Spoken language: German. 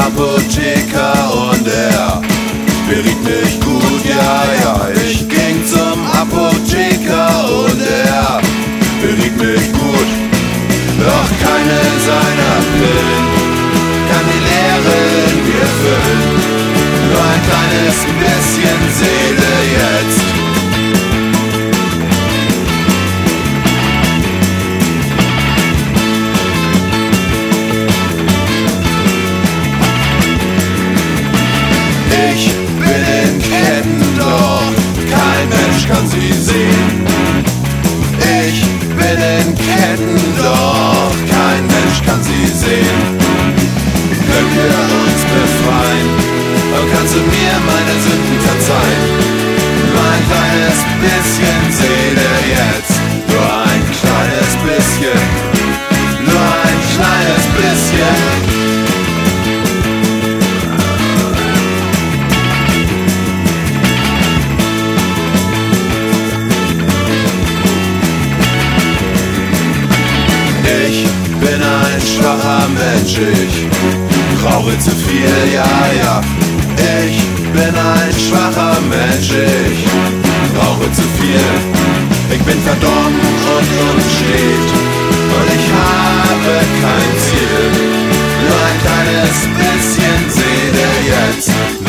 Apotheker und er beriet mich gut, ja, ja. Ich ging zum Apotheker und er beriet mich gut. Doch keine seiner Pillen kann die Leere in mir füllen. Nur ein kleines bisschen Seele jetzt. Ich bin in Ketten, doch kein Mensch kann sie sehen. Ich bin in Ketten, doch kein Mensch kann sie sehen. Können wir uns befreien, dann kannst du mir meine Sünden verzeihen. Nur ein kleines bisschen Seele jetzt, nur ein kleines bisschen, nur ein kleines bisschen. Ich bin ein schwacher Mensch, ich brauche zu viel, ja, ja. Ich bin ein schwacher Mensch, ich brauche zu viel. Ich bin verdorben und unstet und ich habe kein Ziel. Nur ein kleines bisschen Seele jetzt,